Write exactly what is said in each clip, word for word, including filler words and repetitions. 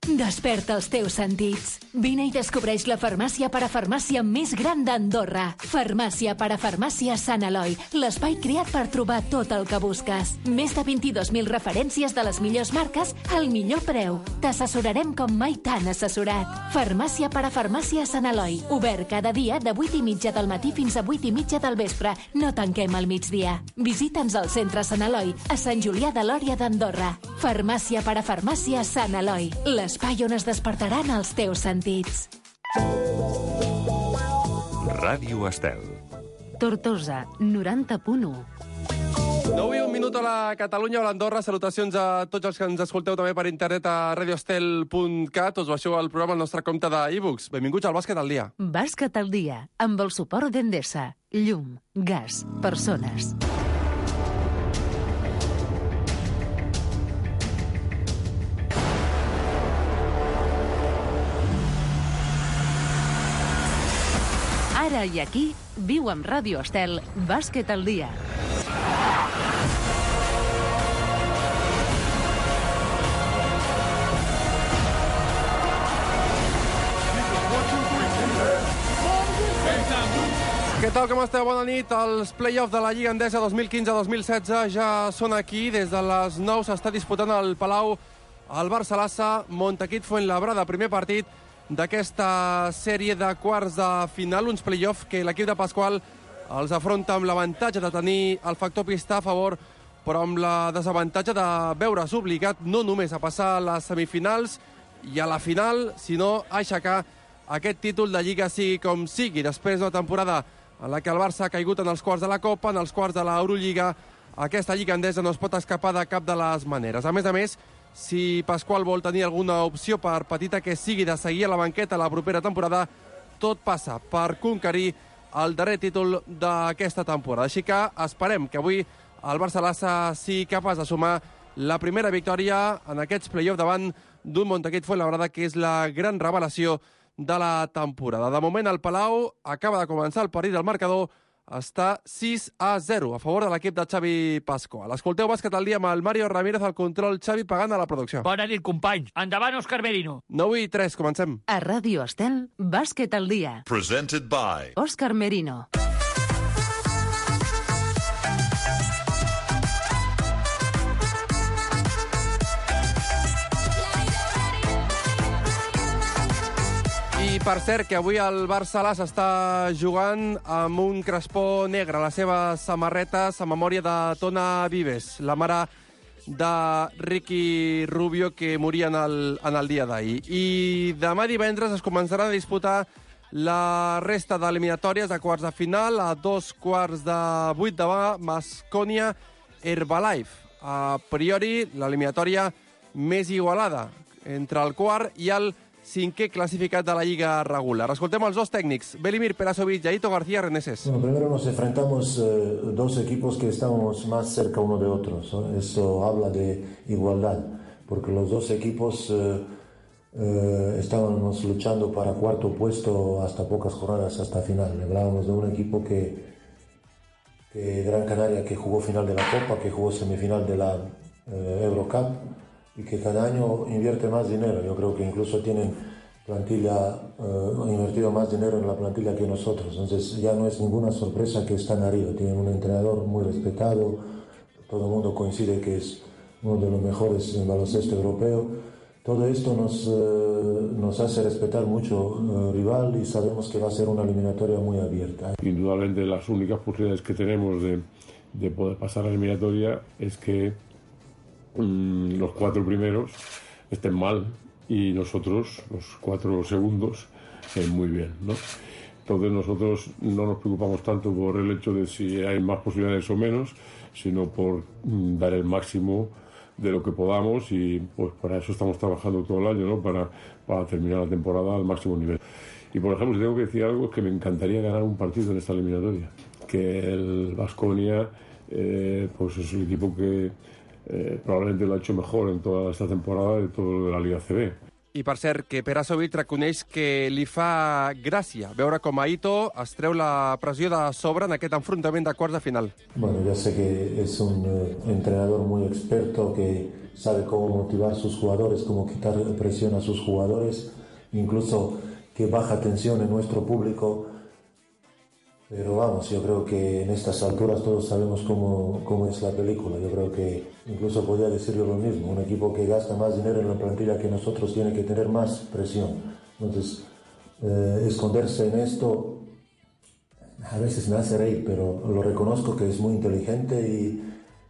Desperta els teus sentits. Vine i descobreix la farmàcia parafarmàcia més gran d'Andorra. Farmàcia parafarmàcia Sant Eloi, l'espai creat per trobar tot el que busques. Més de vint-i-dos mil referències de les millors marques al millor preu. T'assessorarem com mai t'han assessorat. Farmàcia parafarmàcia Sant Eloi. Obert cada dia de vuit i mitja del matí fins a vuit i mitja del vespre. No tanquem al migdia. Visita'ns al centre Sant Eloi, a Sant Julià de Lòria d'Andorra. Farmàcia parafarmàcia Sant Eloi. L'espai on es despertaran els teus sentits. Ràdio Estel. Tortosa, noranta punt u. nou i un minut a la Catalunya o a l'Andorra. Salutacions a tots els que ens escolteu també per internet a radioestel punt cat. Us baixeu al programa al nostre compte d'e-books. Benvinguts al Bàsquet al dia. Bàsquet al dia, amb el suport d'Endesa. Llum, gas, persones. Ara i aquí, viu amb Ràdio Estel, Bàsquet al dia. Què tal, com esteu? Bona nit. Els play-offs de la Lliga Endesa dos mil quinze dos mil setze ja són aquí. Des de les nou s'està disputant al Palau el Barça-Lassa, Montaquit-Fuenlabrada, primer partit d'aquesta sèrie de quarts de final, uns play-off que l'equip de Pasqual els afronta amb l'avantatge de tenir el factor pista a favor, però amb la desavantatge de veure's obligat no només a passar a les semifinals i a la final, sinó a aixecar aquest títol de Lliga sigui com sigui, després d'una temporada en la que el Barça ha caigut en els quarts de la Copa, en els quarts de l'Eurolliga. Aquesta Lliga Endesa no es pot escapar de cap de les maneres. A més a més, si Pasqual vol tenir alguna opció, per petita que sigui, de seguir a la banqueta la propera temporada, tot passa per conquerir el darrer títol d'aquesta temporada. Així que esperem que avui el Barça-Lassa sigui capaç de sumar la primera victòria en aquests play-off davant d'un Montaquit-Fuenlabrada, que és la gran revelació de la temporada. De moment, el Palau acaba de començar el partit del marcador. Està sis a zero a favor de l'equip de Xavi Pasqual. Escolteu Bàsquet al dia amb el Mario Ramírez al control, Xavi pagant a la producció. Bona nit, companys. Endavant, Òscar Merino. nou i tres, comencem. A Ràdio Estel, Bàsquet al dia. Presented by Òscar Merino. I per cert, que avui el Barça-Lassa està jugant amb un crespó negre a les seves samarretes a memòria de Tona Vives, la mare de Ricky Rubio, que moria en el, en el dia d'ahir. I demà divendres es començaran a disputar la resta d'eliminatòries de quarts de final. A dos quarts de vuit demà, Baskonia Herbalife. A priori, l'eliminatòria més igualada entre el quart i el cinquè clasificat de la Lliga regular. Escoltem els dos tècnics, Velimir Perasovic y Aito García Reneses. Bueno, primero nos enfrentamos eh, dos equipos que estamos más cerca uno de otros, ¿no? Eso habla de igualdad, porque los dos equipos eh, eh, estábamos luchando para cuarto puesto hasta pocas jornadas, hasta final. Hablábamos de un equipo que, que Gran Canaria, que jugó final de la Copa, que jugó semifinal de la eh, Eurocup, y que cada año invierte más dinero. Yo creo que incluso tienen plantilla, uh, invertido más dinero en la plantilla que nosotros. Entonces ya no es ninguna sorpresa que están arriba. Tienen un entrenador muy respetado, todo el mundo coincide que es uno de los mejores en baloncesto europeo. Todo esto nos, uh, nos hace respetar mucho uh, rival y sabemos que va a ser una eliminatoria muy abierta. Indudablemente las únicas posibilidades que tenemos de, de poder pasar a la eliminatoria es que los cuatro primeros estén mal y nosotros, los cuatro segundos, eh, muy bien, ¿no? Entonces nosotros no nos preocupamos tanto por el hecho de si hay más posibilidades o menos, sino por mm, dar el máximo de lo que podamos, y pues para eso estamos trabajando todo el año, ¿no? Para, para terminar la temporada al máximo nivel. Y por ejemplo, si tengo que decir algo, es que me encantaría ganar un partido en esta eliminatoria. Que el Baskonia eh, pues es un equipo que Eh, probablemente lo ha hecho mejor en toda esta temporada de toda la Liga C B. I per cert, que Perasovic reconeix que li fa gràcia veure com Aito es treu la pressió de sobre en aquest enfrontament de quarts de final. Bueno, ya sé que es un eh, entrenador muy experto que sabe cómo motivar a sus jugadores, cómo quitar presión a sus jugadores, incluso que baja tensión en nuestro público. Pero vamos, yo creo que en estas alturas todos sabemos cómo, cómo es la película. Yo creo que incluso podría decirlo lo mismo. Un equipo que gasta más dinero en la plantilla que nosotros tiene que tener más presión. Entonces, eh, esconderse en esto a veces me hace reír, pero lo reconozco que es muy inteligente y,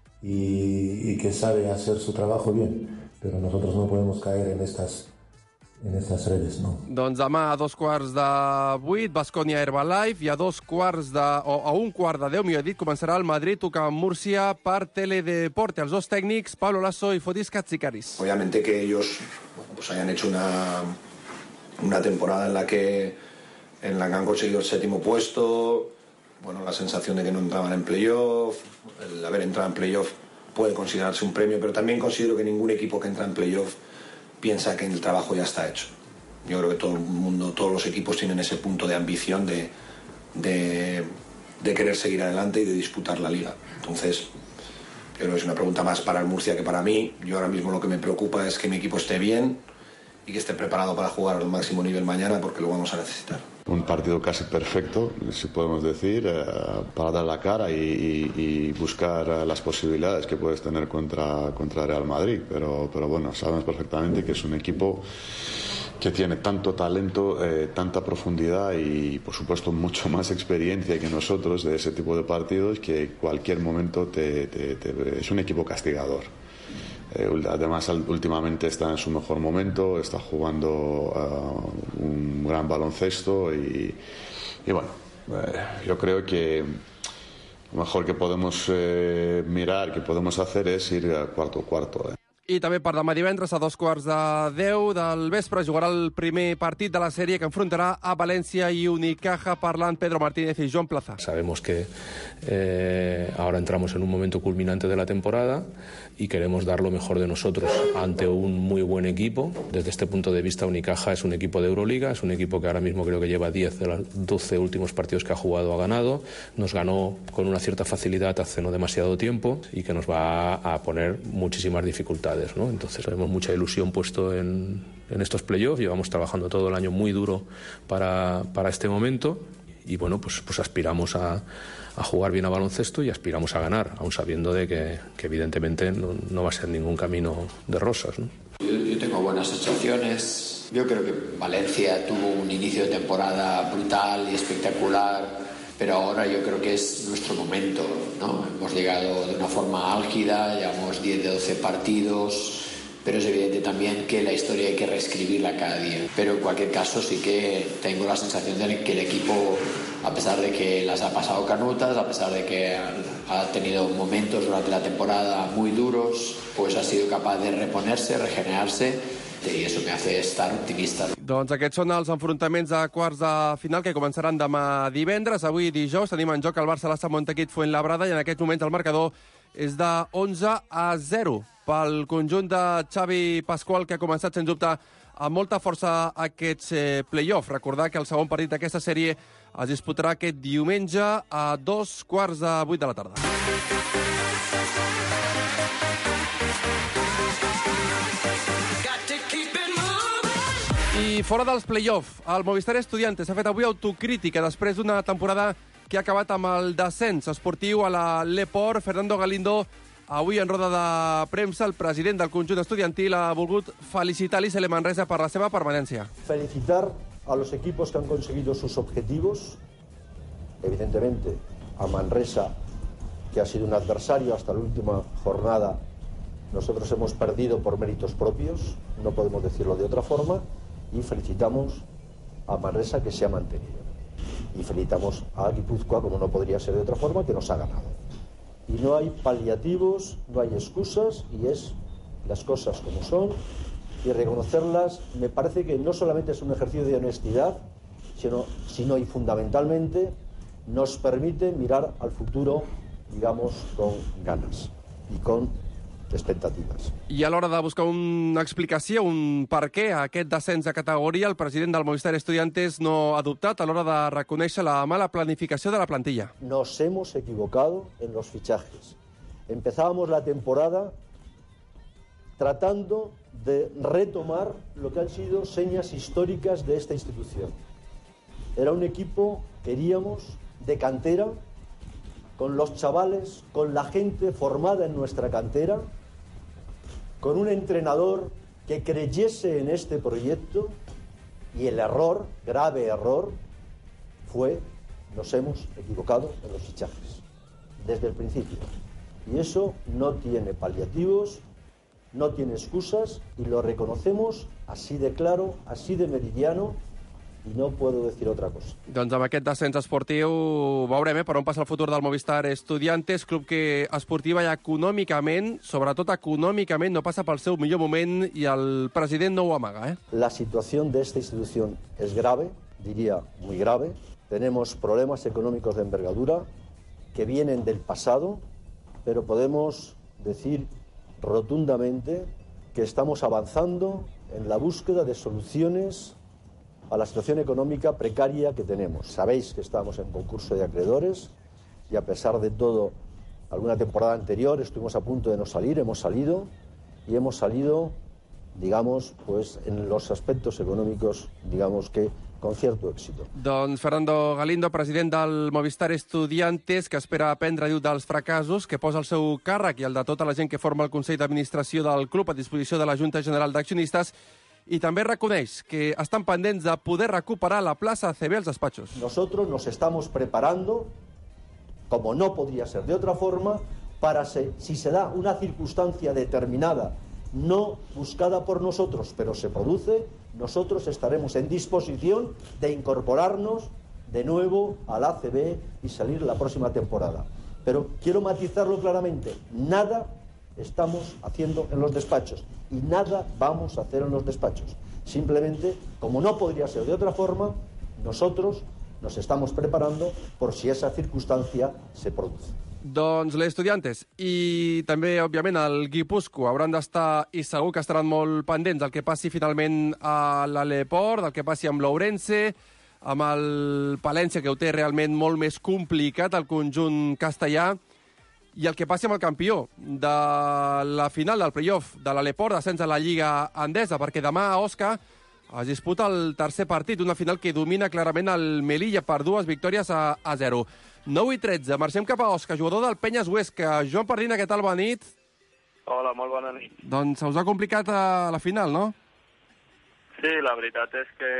y, y que sabe hacer su trabajo bien. Pero nosotros no podemos caer en estas, en estas redes, no. Doncs demà a dos quarts de vuit, Baskonia Herbalife, i a dos quarts de... o a un quart de deu, millor dit, començarà el Madrid Ucam Múrcia per Teledeporte. Els dos tècnics, Pablo Lasso y Fotis Katsikaris. Obviamente que ellos bueno, pues hayan hecho una, una temporada en la que en la que han conseguido el séptimo puesto, bueno, la sensación de que no entraban en playoff, el haber entrado en playoff puede considerarse un premio, pero también considero que ningún equipo que entra en playoff piensa que el trabajo ya está hecho. Yo creo que todo el mundo, todos los equipos tienen ese punto de ambición de, de, de querer seguir adelante y de disputar la liga. Entonces, yo creo que es una pregunta más para el Murcia que para mí. Yo ahora mismo lo que me preocupa es que mi equipo esté bien y que esté preparado para jugar al máximo nivel mañana, porque lo vamos a necesitar. Un partido casi perfecto, si podemos decir, eh, para dar la cara y, y, y buscar las posibilidades que puedes tener contra, contra Real Madrid. Pero, pero bueno, sabemos perfectamente que es un equipo que tiene tanto talento, eh, tanta profundidad y, por supuesto, mucho más experiencia que nosotros de ese tipo de partidos, que cualquier momento te, te, te, es un equipo castigador. Eh, además, últimamente está en su mejor momento, está jugando uh, un gran baloncesto y, y bueno, eh, yo creo que lo mejor que podemos eh, mirar, que podemos hacer es ir a cuarto cuarto. Eh. I també per demà divendres a dos quarts de deu del vespre jugarà el primer partit de la sèrie que enfrontarà a València i Unicaja, parlant Pedro Martínez y Joan Plaza. Sabemos que eh, ahora entramos en un momento culminante de la temporada y queremos dar lo mejor de nosotros ante un muy buen equipo. Desde este punto de vista, Unicaja es un equipo de Euroliga, es un equipo que ahora mismo creo que lleva diez de los doce últimos partidos que ha jugado, ha ganado. Nos ganó con una cierta facilidad hace no demasiado tiempo y que nos va a poner muchísimas dificultades, ¿no? Entonces tenemos mucha ilusión puesto en, en estos playoffs, llevamos trabajando todo el año muy duro para, para este momento y bueno, pues, pues aspiramos a, a jugar bien a baloncesto y aspiramos a ganar, aun sabiendo de que, que evidentemente no, no va a ser ningún camino de rosas, ¿no? Yo, yo tengo buenas sensaciones. Yo creo que Valencia tuvo un inicio de temporada brutal y espectacular, pero ahora yo creo que es nuestro momento, ¿no? Hemos llegado de una forma álgida, llevamos diez de doce partidos, pero es evidente también que la historia hay que reescribirla cada día. Pero en cualquier caso sí que tengo la sensación de que el equipo, a pesar de que las ha pasado canutas, a pesar de que ha tenido momentos durante la temporada muy duros, pues ha sido capaz de reponerse, regenerarse, i això me hace estar optimista. Doncs aquests són els enfrontaments a quarts de final que començaran demà divendres. Avui dijous tenim en joc el Barça-Lassa Montaquit Fuenlabrada i en aquest moment el marcador és de onze a zero pel conjunt de Xavi Pascual, que ha començat sens dubte amb molta força aquests eh, play-off. Recordar que el segon partit d'aquesta sèrie es disputarà aquest diumenge a dos quarts de vuit de la tarda. I fora dels play-off, el Movistar Estudiantes ha fet avui autocrítica després d'una temporada que ha acabat amb el descens esportiu a la Leport. Fernando Galindo, avui en roda de premsa, el president del conjunt estudiantil ha volgut felicitar l'I C L Manresa per la seva permanència. Felicitar a los equipos que han conseguido sus objetivos, evidentemente a Manresa, que ha sido un adversario hasta la última jornada. Nosotros hemos perdido por méritos propios, no podemos decirlo de otra forma, y felicitamos a Manresa, que se ha mantenido. Y felicitamos a Guipúzcoa, como no podría ser de otra forma, que nos ha ganado. Y no hay paliativos, no hay excusas, y es las cosas como son, y reconocerlas me parece que no solamente es un ejercicio de honestidad, sino, sino y fundamentalmente nos permite mirar al futuro, digamos, con ganas y con expectatives. I a l'hora de buscar una explicació, un per què a aquest descens de categoria, el president del Movistar Estudiantes no ha dubtat a l'hora de reconèixer la mala planificació de la plantilla. Nos hemos equivocado en los fichajes. Empezábamos la temporada tratando de retomar lo que han sido señas históricas de esta institución. Era un equipo, queríamos, de cantera, con los chavales, con la gente formada en nuestra cantera, con un entrenador que creyese en este proyecto, y el error, grave error, fue, nos hemos equivocado en los fichajes, desde el principio. Y eso no tiene paliativos, no tiene excusas, y lo reconocemos así de claro, así de meridiano, i no puedo decir otra cosa. Doncs amb aquest descens esportiu veurem eh, per on passa el futur del Movistar Estudiantes, club que esportiva i econòmicament, sobretot econòmicament, no passa pel seu millor moment i el president no ho amaga. Eh? La situación de esta institución es grave, diría muy grave. Tenemos problemas económicos de envergadura que vienen del pasado, pero podemos decir rotundamente que estamos avanzando en la búsqueda de soluciones a la situación económica precaria que tenemos. Sabéis que estamos en concurso de acreedores y a pesar de todo, alguna temporada anterior estuvimos a punto de no salir, hemos salido y hemos salido, digamos, pues en los aspectos económicos, digamos que con cierto éxito. Doncs Fernando Galindo, president del Movistar Estudiantes, que espera aprendre, diu, dels fracassos, que posa el seu càrrec i el de tota la gent que forma el Consell d'Administració del club a disposició de la Junta General d'Accionistes, i també reconeix que estan pendents de poder recuperar la plaça A C B als despachos. Nosotros nos estamos preparando, como no podría ser de otra forma, para se, si se da una circunstancia determinada, no buscada por nosotros, pero se produce, nosotros estaremos en disposición de incorporarnos de nuevo al A C B y salir la próxima temporada. Pero quiero matizarlo claramente, nada estamos haciendo en los despachos y nada vamos a hacer en los despachos. Simplemente, como no podría ser de otra forma, nosotros nos estamos preparando por si esa circunstancia se produce. Doncs les Estudiantes i també, òbviament, el Guipúscoa hauran d'estar, i segur que estaran molt pendents del que passi finalment a l'Aleport, del que passi amb l'Ourense, amb el Palència, que ho té realment molt més complicat, el conjunt castellà, i el que passi amb el campió de la final del play-off de l'Aleport, descens a la Lliga Endesa, perquè demà a Osca es disputa el tercer partit, una final que domina clarament el Melilla per dues victòries a, a zero. nou i tretze, marxem cap a Osca, jugador del Penyes Huesca. Joan Pardina, què tal? Bona nit. Hola, molt bona nit. Doncs se us ha complicat a la final, no? Sí, la veritat és que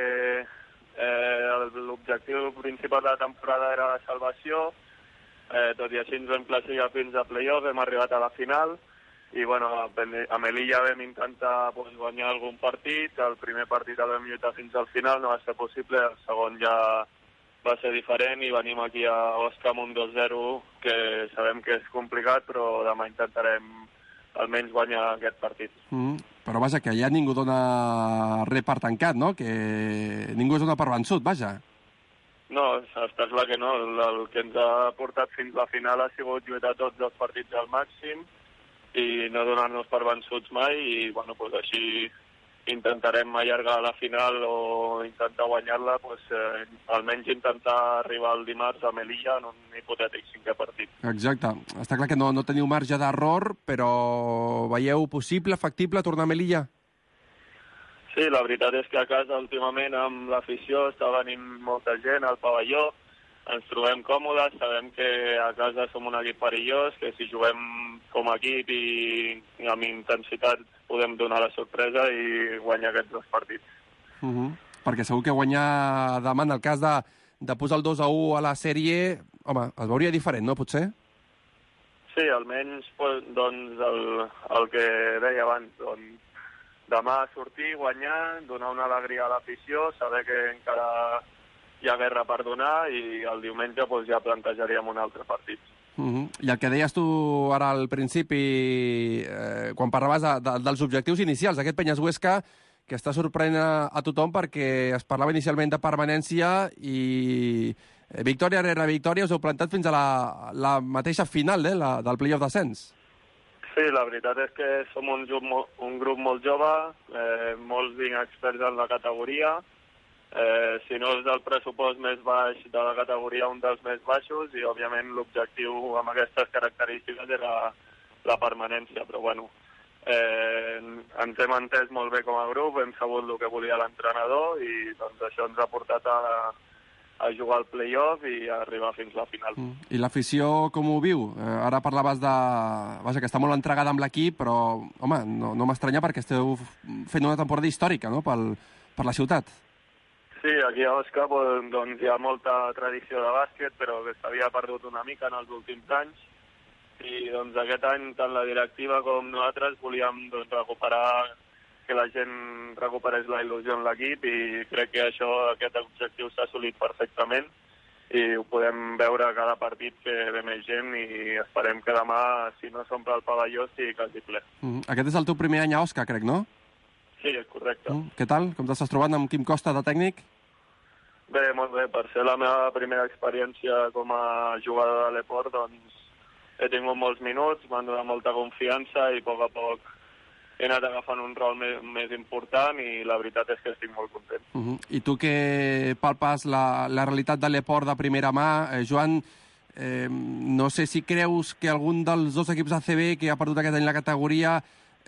eh, l'objectiu principal de la temporada era la salvació. Eh, tot i així ens vam classificar fins a play-off, hem arribat a la final i bueno, a Melilla vam intentar pues, guanyar algun partit. El primer partit el vam lluitar fins al final, no va ser possible, el segon ja va ser diferent i venim aquí a Osca amb un dos zero, que sabem que és complicat, però demà intentarem almenys guanyar aquest partit. Mm, però vaja, que ja ningú dona res per tancat, no? Que ningú es dona per vençut, vaja. No, està clar que no. El, el que ens ha portat fins a la final ha sigut lluitar tots els partits al màxim i no donar-nos per vençuts mai i, bueno, pues així intentarem allargar la final o intentar guanyar-la, pues, eh, almenys intentar arribar el dimarts a Melilla en un hipotètic cinquè partit. Exacte. Està clar que no, no teniu marge d'error, però veieu possible, factible, tornar a Melilla? Sí, la veritat és que a casa últimament amb l'afició està venint molta gent al pavelló, ens trobem còmodes, sabem que a casa som un equip perillós, que si juguem com a equip i amb intensitat podem donar la sorpresa i guanyar aquests dos partits. Uh -huh. Perquè segur que guanyar demà, en el cas de, de posar el dos a u a la sèrie, home, es veuria diferent, no, potser? Sí, almenys pues, doncs, el, el que deia abans, doncs, demà sortir, guanyar, donar una alegria a l'afició, saber que encara hi ha guerra per donar i el diumenge doncs, ja plantejaríem un altre partit. Uh -huh. I el que deies tu ara al principi, eh, quan parlaves de, de, dels objectius inicials d'aquest Penyes Huesca, que està sorprenent a, a tothom perquè es parlava inicialment de permanència i eh, victòria rere victòria us heu plantat fins a la, la mateixa final eh, la, del play-off d'ascens. Sí, la veritat és que som un, un grup molt jove, eh, molts inexperts en la categoria. Eh, si no és del pressupost més baix de la categoria, un dels més baixos, i òbviament l'objectiu amb aquestes característiques era la permanència, però bueno, eh, ens hem entès molt bé com a grup, hem sabut el que volia l'entrenador i doncs això ens ha portat a, a jugar al play-off i a arribar fins a la final. Mm. I l'afició com ho viu? Eh, ara parlaves de... Vaja, que està molt entregada amb l'equip, però, home, no, no m'estranya perquè esteu fent una temporada històrica, no?, pel, per la ciutat. Sí, aquí a Osca doncs, hi ha molta tradició de bàsquet, però que s'havia perdut una mica en els últims anys. I doncs, aquest any, tant la directiva com nosaltres volíem doncs, recuperar, que la gent recuperés la il·lusió en l'equip i crec que això, aquest objectiu s'ha assolit perfectament i ho podem veure cada partit que ve més gent i esperem que demà, si no s'omple el pavelló, sigui quasi ple. Mm. Aquest és el teu primer any a Osca, crec, no? Sí, correcte. Mm. Què tal? Com t'estàs trobant amb Quim Costa de tècnic? Bé, molt bé. Per ser la meva primera experiència com a jugador de l'Eport, doncs he tingut molts minuts, m'han donat molta confiança i a poc a poc he anat agafant un rol més, més important i la veritat és que estic molt content. Uh -huh. I tu que palpes la, la realitat de l'Eport de primera mà, eh, Joan, eh, no sé si creus que algun dels dos equips A C B que ha perdut aquest any la categoria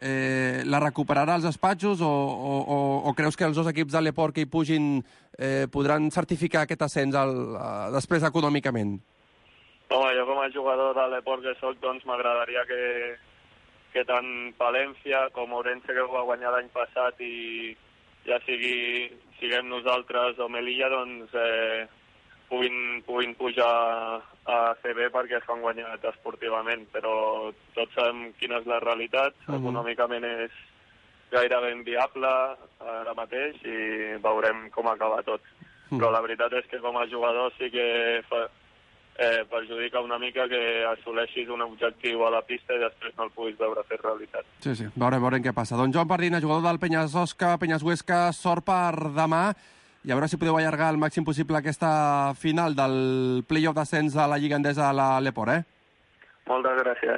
eh, la recuperarà als despatxos o, o, o, o creus que els dos equips de l'Eport que hi pugin eh, podran certificar aquest ascens al, a, després econòmicament? Home, jo com a jugador de l'Eport que soc, doncs m'agradaria que, que tant Palència com Orense, que ho va guanyar l'any passat, i ja sigui, siguem nosaltres o Melilla, doncs eh, puguin, puguin pujar a C B perquè s'han guanyat esportivament, però tots sabem quina és la realitat, uh-huh. Econòmicament és gairebé inviable ara mateix i veurem com acaba tot. Uh-huh. Però la veritat és que com a jugador sí que fa, eh, perjudica una mica que assoleixis un objectiu a la pista i després no el puguis veure fer realitat. Sí, sí, veurem, veurem què passa. Doncs Joan Pardina, jugador del Penyes Osca, Penyes Huesca, sort per demà i a veure si podeu allargar al màxim possible aquesta final del play-off d'ascens a la Lliga Endesa a l'Eport, eh? Moltes gràcies.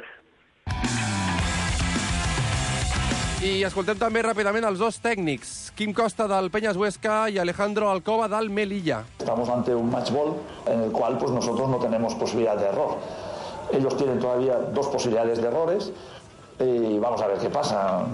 I escoltem també ràpidament els dos tècnics, Quim Costa del Penyes Huesca y Alejandro Alcoba del Melilla. Estamos ante un match ball en el cual pues nosotros no tenemos posibilidad de error. Ellos tienen todavía dos posibilidades de errores y vamos a ver qué pasa.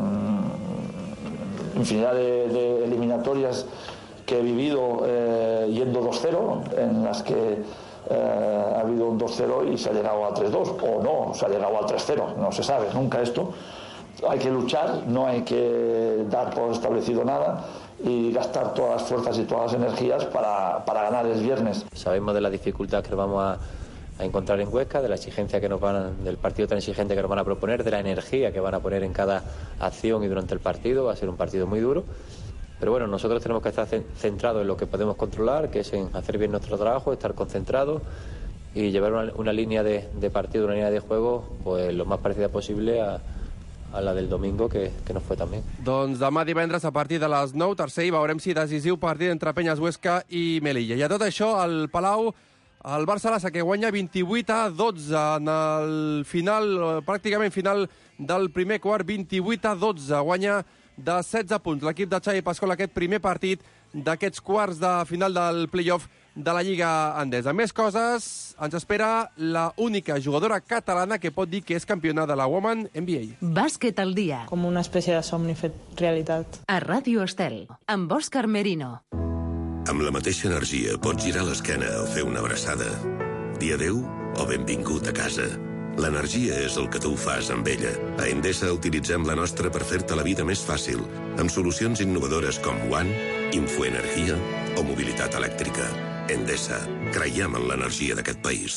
Infinidad de, de eliminatorias que he vivido eh, yendo dos cero, en las que eh, ha habido un dos cero y se ha llegado al tres dos, o no, se ha llegado al tres cero, no se sabe nunca esto. Hay que luchar, no hay que dar por establecido nada y gastar todas las fuerzas y todas las energías para, para ganar el viernes. Sabemos de la dificultad que vamos a, a encontrar en Huesca, de la exigencia que nos van a, del partido tan exigente que nos van a proponer, de la energía que van a poner en cada acción y durante el partido. Va a ser un partido muy duro. Pero bueno, nosotros tenemos que estar centrados en lo que podemos controlar, que es en hacer bien nuestro trabajo, estar concentrados y llevar una, una línea de, de partido, una línea de juego, pues lo más parecida posible a a la del domingo, que, que no fue tan bé. Doncs demà divendres a partir de les nou, tercer, i veurem si decisiu partit entre Penyes Huesca i Melilla. I a tot això, al Palau, el Barça-Lassa, que guanya vint-i-vuit a dotze en el final, pràcticament final del primer quart, vint-i-vuit a dotze, guanya de setze punts l'equip de Xavi Pascual aquest primer partit d'aquests quarts de final del play-off de la Lliga Endesa. Més coses, ens espera la única jugadora catalana que pot dir que és campiona de la Women N B A. Bàsquet al dia. Com una espècie de somni fet realitat. A Ràdio Estel, amb Òscar Merino. Amb la mateixa energia pots girar l'esquena o fer una abraçada. Dir adéu o benvingut a casa. L'energia és el que tu fas amb ella. A Endesa utilitzem la nostra per fer-te la vida més fàcil, amb solucions innovadores com One, Infoenergia o mobilitat elèctrica. Endesa. Creiem en l'energia d'aquest país.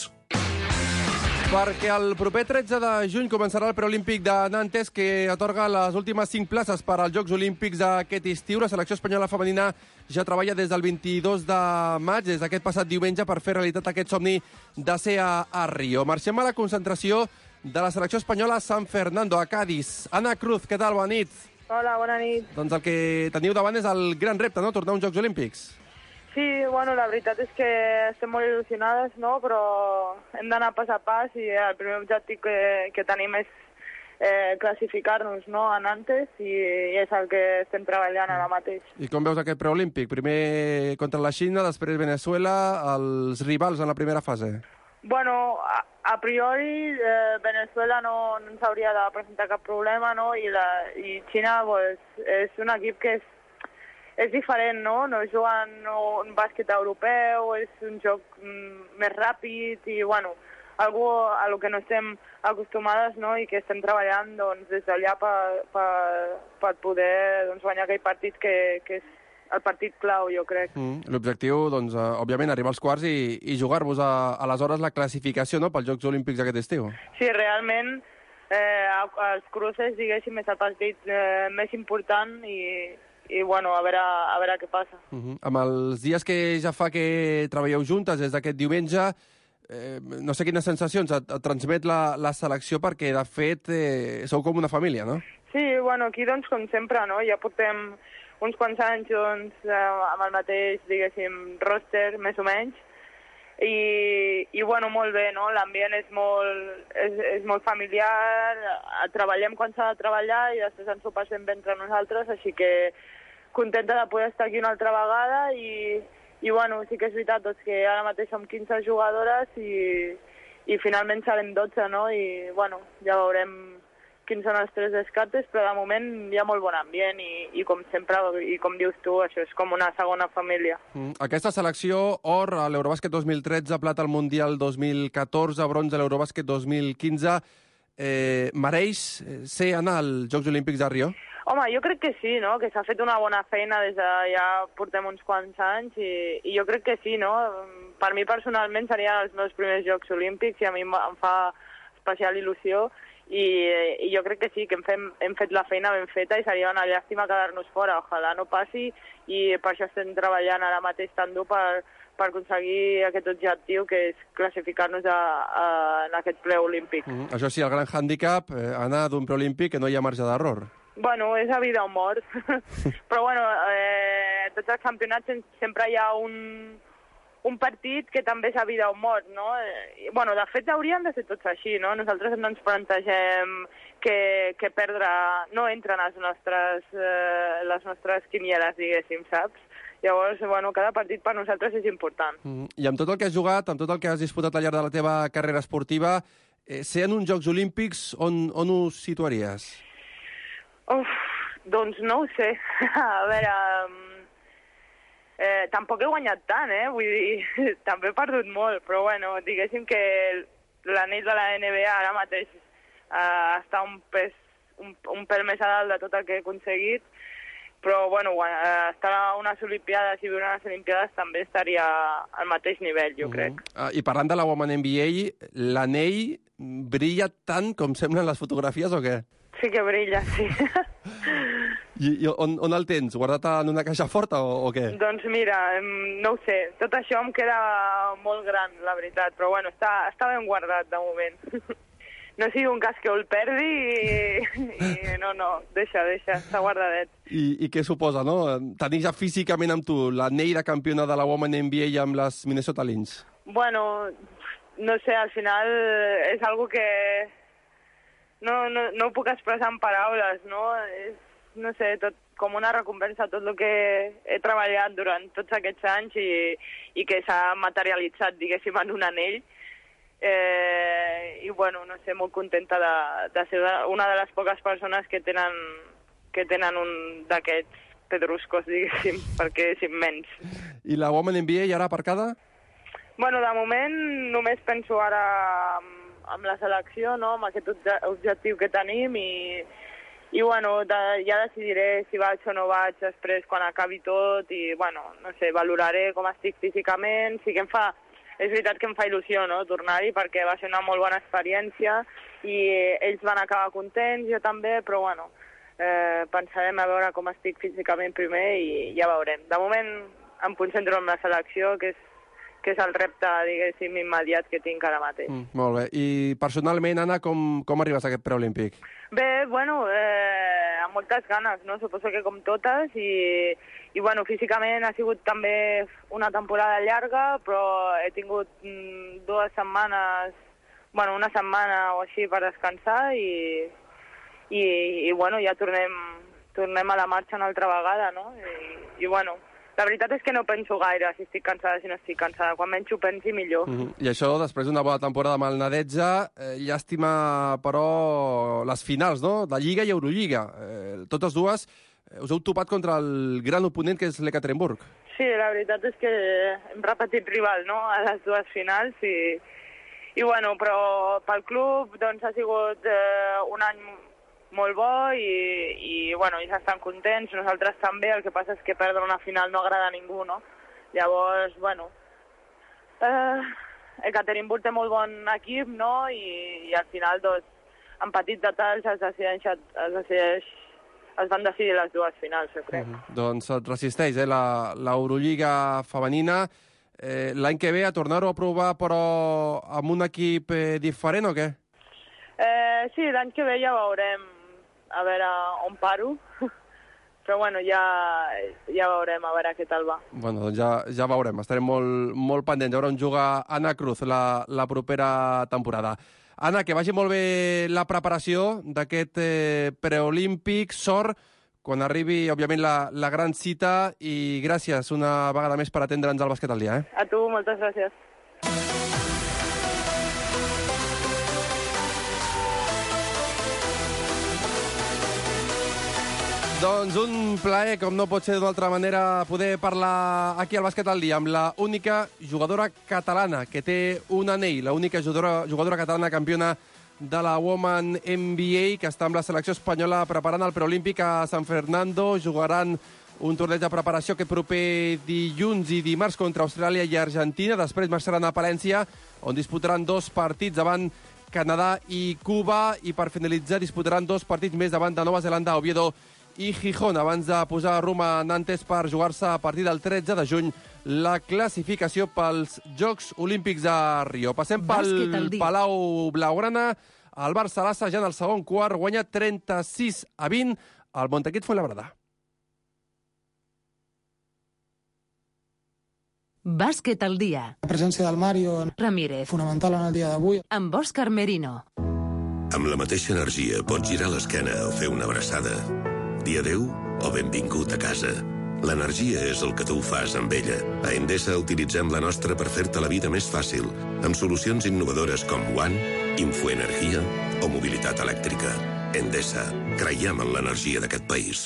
Perquè el proper tretze de juny començarà el preolímpic de Nantes, que atorga les últimes cinc places per als Jocs Olímpics d'aquest estiu. La selecció espanyola femenina ja treballa des del vint-i-dos de maig, des d'aquest passat diumenge, per fer realitat aquest somni de ser a, a Rio. Marxem a la concentració de la selecció espanyola a San Fernando, a Cádiz. Ana Cruz, què tal? Bona nit. Hola, bona nit. Doncs el que teniu davant és el gran repte, no?, tornar a uns Jocs Olímpics. Sí, bueno, la veritat és que estem molt il·lusionades, no?, però hem d'anar pas a pas i el primer objectiu que, que tenim és eh, classificar-nos, no?, a Nantes, i, i és el que estem treballant ara mateix. I com veus aquest preolímpic? Primer contra la Xina, després Venezuela, els rivals en la primera fase. Bueno, a priori eh, Venezuela no, no ens hauria de presentar cap problema, no? I, la, i Xina pues, és un equip que és, és diferent, no? No juguen no, un bàsquet europeu, és un joc mm, més ràpid i, bueno, algú a lo que no estem acostumades, no? I que estem treballant doncs, des d'allà per, per, per poder doncs, guanyar aquell partit que, que és el partit clau, jo crec. Mm. L'objectiu, doncs, uh, òbviament, arribar als quarts i, i jugar-vos a, aleshores la classificació, no?, pels Jocs Olímpics aquest estiu. Sí, realment, eh, els cruces, diguéssim, és el partit eh, més important i, i bueno, a veure, a veure què passa. Uh -huh. Amb els dies que ja fa que treballeu juntes, des d'aquest diumenge, eh, no sé quines sensacions et, et transmet la, la selecció, perquè, de fet, eh, sou com una família, no? Sí, bueno, aquí, doncs, com sempre, no?, ja portem uns quants anys junts eh, amb el mateix, diguéssim, roster, més o menys, i, i bueno, molt bé, no? L'ambient és molt, és, és molt familiar, treballem quan s'ha de treballar i després ens ho passem bé entre nosaltres, així que contenta de poder estar aquí una altra vegada i, i bueno, sí que és veritat doncs, que ara mateix som quinze jugadores i, i finalment serem dotze, no? I bueno, ja veurem quins són els tres descartes, però de moment hi ha molt bon ambient i, i com sempre, i com dius tu, això és com una segona família. Mm. Aquesta selecció, or a l'Eurobàsquet dos mil tretze, plata al Mundial dos mil catorze, bronze a l'Eurobàsquet dos mil quinze, eh, mereix ser anar als Jocs Olímpics de Rio? Home, jo crec que sí, no?, que s'ha fet una bona feina des de ja portem uns quants anys i, i jo crec que sí, no? Per mi personalment serien els meus primers Jocs Olímpics i a mi em fa especial il·lusió. I, i jo crec que sí, que hem, fem, hem fet la feina ben feta i seria una llàstima quedar-nos fora. Ojalà no passi i per això estem treballant ara mateix tan dur per, per aconseguir aquest objectiu, que és classificar-nos a, a, en aquest ple olímpic. Mm, això sí, el gran hàndicap, eh, anar d'un preolímpic que no hi ha marge d'error. Bueno, és a vida o mort. Però bueno, eh, tots els campionats sempre hi ha un... un partit que també és a vida o mort, no? I, bueno, de fet, haurien de ser tots així, no? Nosaltres no ens plantegem que, que perdre... No entren les nostres, eh, les nostres quinieles, diguéssim, saps? Llavors, bueno, cada partit per nosaltres és important. Mm. I amb tot el que has jugat, amb tot el que has disputat al llarg de la teva carrera esportiva, eh, ser en uns Jocs Olímpics, on, on ho situaries? Uf, doncs no ho sé. A veure... Eh, tampoc he guanyat tant, eh? Vull dir, també he perdut molt, però bueno, diguéssim que l'anell de la N B A ara mateix eh, està un, pes, un, un pèl més a dalt de tot el que he aconseguit, però bueno, eh, estar a unes Olimpiades i viure unes Olimpiades també estaria al mateix nivell, jo crec. Uh, I parlant de la Women N B A, l'anell brilla tant com semblen les fotografies o què? Sí que brilla, sí. I, i on, on el tens? Guardat en una caixa forta o, o què? Doncs mira, no ho sé. Tot això em queda molt gran, la veritat. Però bueno, està, està ben guardat de moment. No sigui un cas que el perdi i, i no, no, deixa, deixa, està guardadet. I, I què suposa, no? Tenir ja físicament amb tu l'anell de campiona de la Women N B A i amb les Minnesota Lynx? Bueno, no sé, al final és algo que no, no, no ho puc expressar en paraules, no? És, no sé, tot com una recompensa, tot el que he treballat durant tots aquests anys i, i que s'ha materialitzat, diguéssim, en un anell. Eh, I, bueno, no sé, molt contenta de, de ser una de les poques persones que tenen, que tenen un d'aquests pedruscos, diguéssim, perquè és immens. I la Women N B A ja ara aparcada? Bueno, de moment només penso ara amb, amb la selecció, no?, amb aquest objectiu que tenim i I, bueno, de, ja decidiré si vaig o no vaig després quan acabi tot i, bueno, no sé, valoraré com estic físicament. Sí que em fa... És veritat que em fa il·lusió, no?, tornar-hi, perquè va ser una molt bona experiència i ells van acabar contents, jo també, però, bueno, eh, pensarem a veure com estic físicament primer i ja veurem. De moment em concentro en la selecció, que és que és el repte, diguéssim, immediat que tinc ara mateix. Mm, molt bé. I personalment, Anna, com, com arribes a aquest preolímpic? Bé, bueno, eh, amb moltes ganes, no? Suposo que com totes, i, i bueno, físicament ha sigut també una temporada llarga, però he tingut mm, dues setmanes, bueno, una setmana o així per descansar i, i, i bueno, ja tornem, tornem a la marxa una altra vegada, no? I, i bueno, La veritat és que no penso gaire si estic cansada, si no estic cansada. Quan menys ho pensi, millor. Mm -hmm. I això, després d'una bona temporada amb el Nadetja, eh, llàstima, però, les finals, no?, de Lliga i Eurolliga. Eh, totes dues eh, us heu topat contra el gran oponent, que és l'Ekaterinburg. Sí, la veritat és que hem repetit rival, no?, a les dues finals i, i bueno, però pel club doncs, ha sigut eh, un any molt bo i, i, bueno, ells estan contents, nosaltres també, el que passa és que perdre una final no agrada a ningú, no? Llavors, bueno, eh, Ekaterinburg té molt bon equip, no?, i, i al final, doncs, en petits detalls es decideix, es decideix es van decidir les dues finals, jo crec. Mm -hmm. Doncs et resisteix, eh, l'Eurolliga femenina. Eh, L'any que ve a tornar-ho a provar, però amb un equip eh, diferent o què? Eh, sí, l'any que ve ja veurem a veure on paro, però bueno, ja, ja veurem a veure què tal va. Bueno, doncs ja, ja veurem, estarem molt, molt pendents, a veure on juga Anna Cruz la, la propera temporada. Anna, que vagi molt bé la preparació d'aquest eh, preolímpic, sort, quan arribi, òbviament, la, la gran cita, i gràcies una vegada més per atendre'ns al Bàsquet al dia. Eh? A tu, moltes gràcies. Doncs un plaer, com no pot ser d'una altra manera, poder parlar aquí al Bàsquet al dia amb la única jugadora catalana que té un anell, la única jugadora, jugadora catalana campiona de la Women N B A, que està amb la selecció espanyola preparant el preolímpic a San Fernando. Jugaran un torneig de preparació que proper dilluns i dimarts contra Austràlia i Argentina. Després marxaran a Palència, on disputaran dos partits davant Canadà i Cuba, i per finalitzar disputaran dos partits més davant de Nova Zelanda, Oviedo i Gijón, abans de posar rumb a Nantes per jugar-se a partir del tretze de juny la classificació pels Jocs Olímpics de Rio. Passem pel Palau Blaugrana. El Barça-Lassa ja en el segon quart guanya trenta-sis a vint al Montaquit Fuenlabrada. Bàsquet al dia. La presència del Mario Ramírez, fonamental en el dia d'avui. Amb Òscar Merino. Amb la mateixa energia pots girar l'esquena o fer una abraçada. Dir adéu o benvingut a casa. L'energia és el que tu fas amb ella. A Endesa utilitzem la nostra per fer-te la vida més fàcil, amb solucions innovadores com One, Infoenergia o mobilitat elèctrica. Endesa. Creiem en l'energia d'aquest país.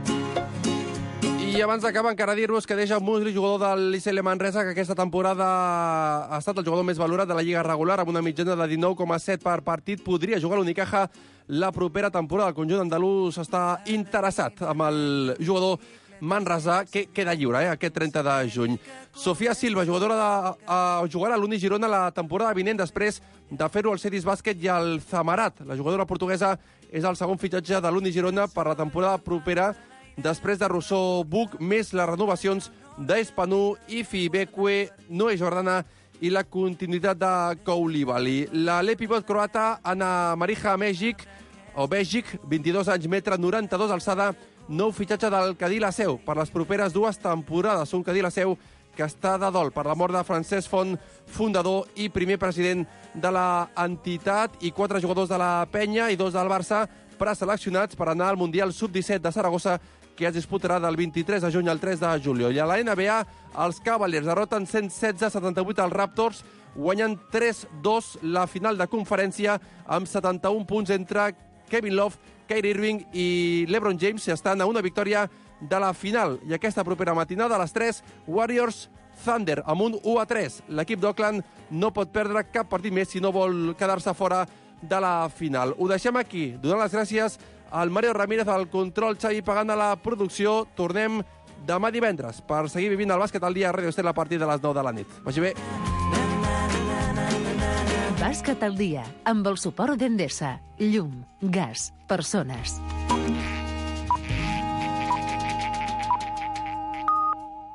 I abans d'acabar, encara dir-vos que Dejan Musli, jugador del l'I C L Manresa, que aquesta temporada ha estat el jugador més valorat de la Lliga regular, amb una mitjana de dinou coma set per partit, podria jugar a l'Unicaja la propera temporada. El conjunt andalús està interessat amb el jugador manresà, que queda lliure eh, aquest trenta de juny. Sofia Silva, jugadora de, a, jugarà a l'Uni Girona la temporada vinent, després de fer-ho al Cedis Bàsquet i al Zamarat. La jugadora portuguesa és el segon fitxatge de l'Uni Girona per la temporada propera, després de Rousseau Buc, més les renovacions d'Espanú, Ifi, Bekwe, Noé Jordana i la continuïtat de Koulibaly. La l'epivot croata Ana Marija Mejic, o Bejic, vint-i-dos anys, metre noranta-dos alçada, nou fitxatge del Cadí la Seu per les properes dues temporades. Un Cadí la Seu que està de dol per la mort de Francesc Font, fundador i primer president de la entitat, i quatre jugadors de la Penya i dos del Barça preseleccionats per anar al Mundial sub disset de Saragossa, que es disputarà del vint-i-tres de juny al tres de juliol. I a la N B A, els Cavaliers derroten cent setze a setanta-vuit als Raptors, guanyen tres dos la final de conferència amb setanta-un punts entre Kevin Love, Kyrie Irving i LeBron James. Estan a una victòria de la final. I aquesta propera matinada, a les tres, Warriors Thunder, amb un u a tres. L'equip d'Oakland no pot perdre cap partit més si no vol quedar-se fora de la final. Ho deixem aquí, donant les gràcies al Mario Ramírez, al control, Xavi Pagant a la producció. Tornem demà divendres per seguir vivint el bàsquet al dia a Ràdio Estel a partir de les nou de la nit. Vagi bé. Bàsquet al dia, amb el suport d'Endesa. Llum, gas, persones.